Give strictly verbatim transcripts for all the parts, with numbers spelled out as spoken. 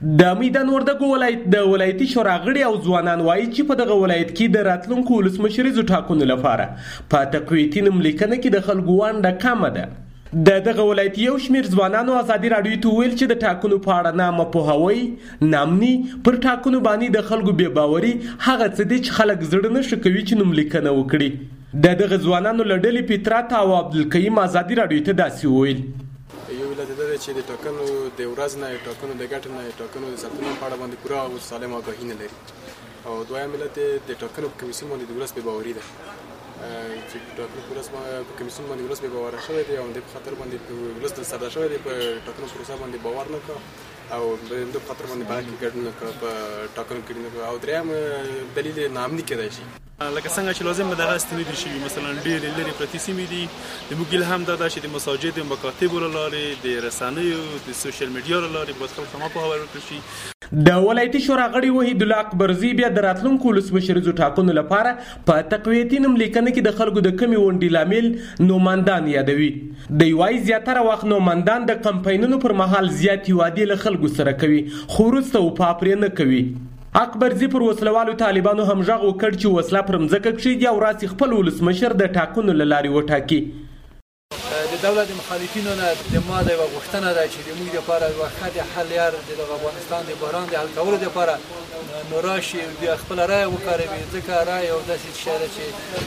د میدان وردګو ولایت د ولایتي شورا غړي او ځوانان وایي چې په دغه ولایت کې د راتلونکو ولسمشریزو ټاکنو لپاره په تقویتي نوملیکنه کې د خلکو ونډه کمه ده. د دغه ولایت یو شمېر ځوانانو ازادي راډیو ته ویل چې د ټاکنو په اړه نامه پوهاوی نامني پر ټاکنو باندې د خلکو بې باوري هغه څه دي چې خلک زړه نه ښه کوي چې نوملیکنه وکړي. د دغه ځوانانو له ډلې فطرت او عبدالقیوم ازادي راډیو ته داسې وویل: یو علت دا دی چې د ټاکنو د ورځ نه ټاکنو د ګټې نه ټاکنو د ساتنې په اړه باندې پوره او سالم آګاهي نه لري، او دویم علت د ټاکنو په کمیسیون باندې د ولس بې باوري ده چې ټاکنو په ولس په کمیسیون باندې ولس بې باوره شوی دی او د په خاطر باندې ولس د سردا شوی دی په ټاکنو پروسه باندې باور نه کوي او د په خاطر باندې باندې ګډون نه کوي په ټاکنو کې نه. او دریم دلیل نامني کېدای شي لکه څنګه چې لازم به دغه ستنې شي، مثلا ډېر لري پرتې سیمې دي. د موږ الهام دا ده چې د مساجد او مکاتب له لارې د رسنیو د سوشل میډیا له لارې باید خلک هم په خبرو کړي شي. د ولایتي شورا غړي وحید الله اکبرزی بیا د راتلونکو ولسمشریزو ټاکنو لپاره په تقویتي نوملیکنه کې د خلکو د کمې ونډې لامل نوماندان یادوي. د یوای زیاتره وخت نوماندان د کمپاینونو پر مهال زیاتې وعدې له خلکو سره کوي خو وروسته وفا پرې نه کوي. اکبرزی پر وسلوالو طالبانو هم غږ وکړ چې وسله پر مځکه کښېږدي او راسي خپل ولسمشر د ټاکنو له لارې وټاکي. د دولت مخالفینو نه د ما د یوه غوښتنه ده چې د موږ لپاره یوه ښه د حل لار د دغه افغانستان د بحران د حل کولو لپاره نو راشي بیا خپله رایه وکاروي، ځکه رایه یو داسې شی ده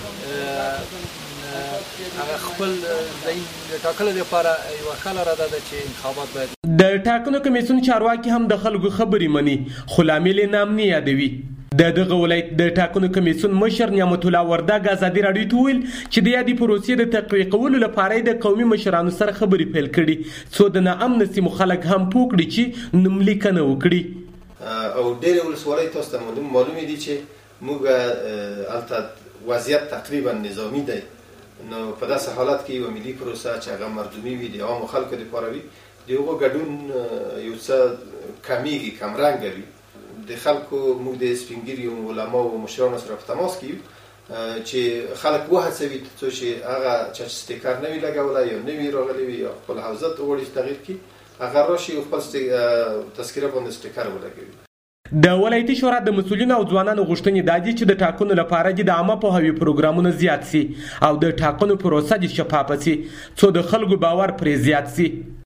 چې هغه خپل د ټاکلو لپاره یوه ښه لاره ده چې انتخابات باید. د ټاکنو کمیسیون چارواکي هم د خلکو خبرې مني خو لامل یې نامني یادوي. د دغه ولایت د ټاکنو کمیسیون مشر نعمت الله وردګ ازادي راډیو ته ویل چې د یادې پروسې د تقویه کولو لپاره یې د قومي مشرانو سره خبرې پیل کړي څو د ناامنه سیمو خلک هم پوه کړي چې نوملیکنه وکړي. او ډېرې ولسوالۍ تاسو ته معلومې دي چې موږ هلته وضعیت تقریبا نظامي دی، نو په داسې حالت کې یوه ملي پروسه چې هغه مردمي وي د عامو خلکو دپاره وي د هغو ګډون یو څه کمیږي، کمرنګه وي. د خلکو موږ د سپین ږیرو علماو او مشرانو سره په تماس کې یو چې خلک وهڅوي تر څو چې هغه چا چې سټیکر نه وي لګولی یا نه وي راغلی وي یا خپل حوزه ته غواړي چې تغییر کړي هغه راشي او خپل تذکره باندې سټیکر ولګوي. د ولایتي شورا د مسؤلینو او ځوانانو غوښتنې دا دي چې د ټاکنو لپاره دې د عامه پوهاوي پروګرامونه زیات سي او د ټاکنو پروسه دې شفافه سي څو د خلکو باور پرې زیات سي.